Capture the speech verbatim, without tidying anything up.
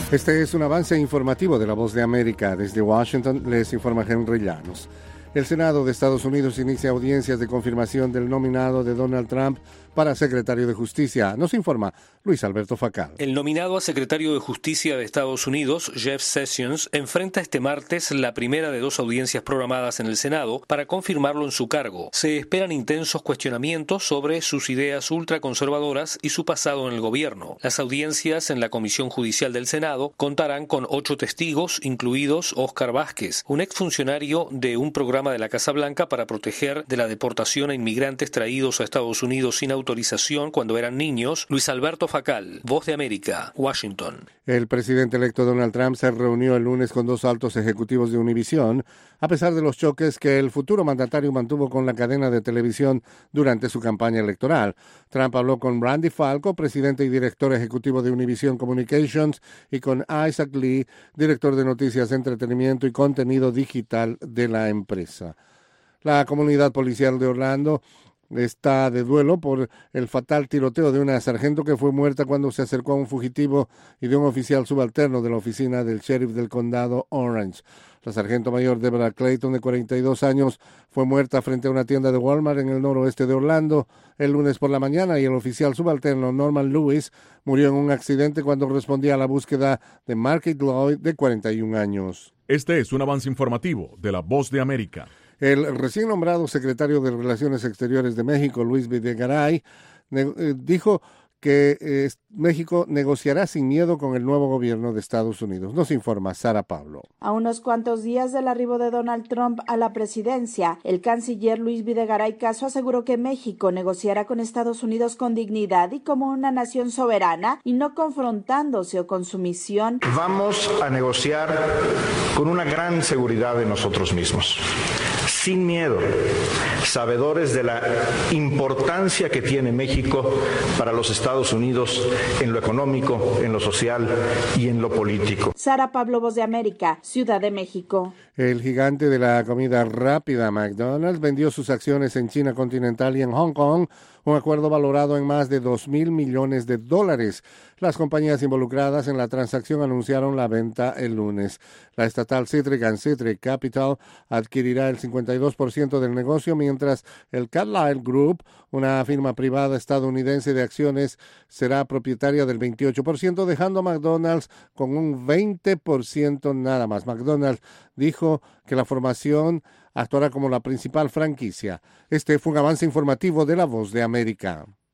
Este es un avance informativo de La Voz de América. Desde Washington les informa Henry Llanos. El Senado de Estados Unidos inicia audiencias de confirmación del nominado de Donald Trump para secretario de Justicia. Nos informa Luis Alberto Facal. El nominado a secretario de Justicia de Estados Unidos, Jeff Sessions, enfrenta este martes la primera de dos audiencias programadas en el Senado para confirmarlo en su cargo. Se esperan intensos cuestionamientos sobre sus ideas ultraconservadoras y su pasado en el gobierno. Las audiencias en la Comisión Judicial del Senado contarán con ocho testigos, incluidos Oscar Vázquez, un exfuncionario de un programa de la Casa Blanca para proteger de la deportación a inmigrantes traídos a Estados Unidos sin autorización cuando eran niños. Luis Alberto Facal, Voz de América, Washington. El presidente electo Donald Trump se reunió el lunes con dos altos ejecutivos de Univision, a pesar de los choques que el futuro mandatario mantuvo con la cadena de televisión durante su campaña electoral. Trump habló con Randy Falco, presidente y director ejecutivo de Univision Communications, y con Isaac Lee, director de noticias, entretenimiento y contenido digital de la empresa. La comunidad policial de Orlando está de duelo por el fatal tiroteo de una sargento que fue muerta cuando se acercó a un fugitivo y de un oficial subalterno de la oficina del sheriff del condado Orange. La sargento mayor Deborah Clayton, de cuarenta y dos años, fue muerta frente a una tienda de Walmart en el noroeste de Orlando el lunes por la mañana, y el oficial subalterno Norman Lewis murió en un accidente cuando respondía a la búsqueda de Marquette Lloyd, de cuarenta y un años. Este es un avance informativo de La Voz de América. El recién nombrado secretario de Relaciones Exteriores de México, Luis Videgaray, ne- eh, dijo que eh, México negociará sin miedo con el nuevo gobierno de Estados Unidos. Nos informa Sara Pablo. A unos cuantos días del arribo de Donald Trump a la presidencia, el canciller Luis Videgaray Caso aseguró que México negociará con Estados Unidos con dignidad y como una nación soberana y no confrontándose o con sumisión. Vamos a negociar con una gran seguridad de nosotros mismos, sin miedo, sabedores de la importancia que tiene México para los Estados Unidos en lo económico, en lo social y en lo político. Sara Pablo, Voz de América, Ciudad de México. El gigante de la comida rápida McDonald's vendió sus acciones en China continental y en Hong Kong, un acuerdo valorado en más de dos mil millones de dólares. Las compañías involucradas en la transacción anunciaron la venta el lunes. La estatal Citric and Citric Capital adquirirá el cincuenta y dos por ciento del negocio, mientras el Carlyle Group, una firma privada estadounidense de acciones, será propietaria del veintiocho por ciento, dejando a McDonald's con un veinte por ciento nada más. McDonald's dijo que la formación actuará como la principal franquicia. Este fue un avance informativo de La Voz de América.